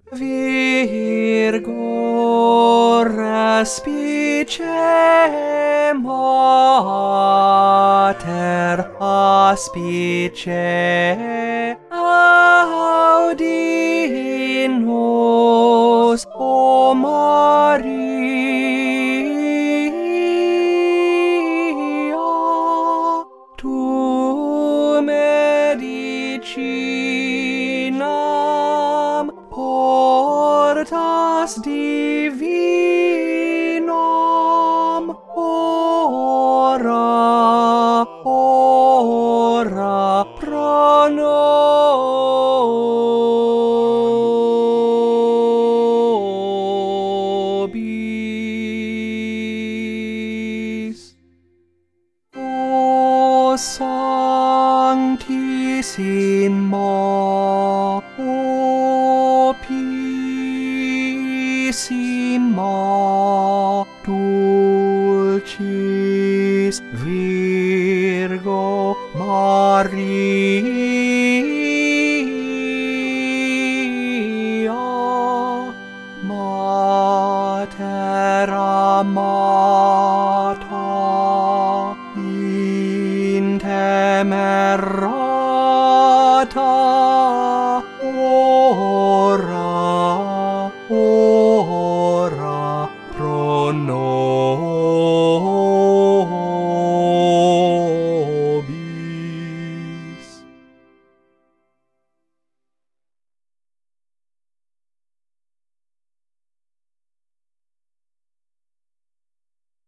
Virgo respice mater aspice audi nos, O Maria, tu medicinam portas divinam, ora pro nobis. O Sanctissima, O Puissima, Dulcis Virgo Maria, Mater amata, intemerata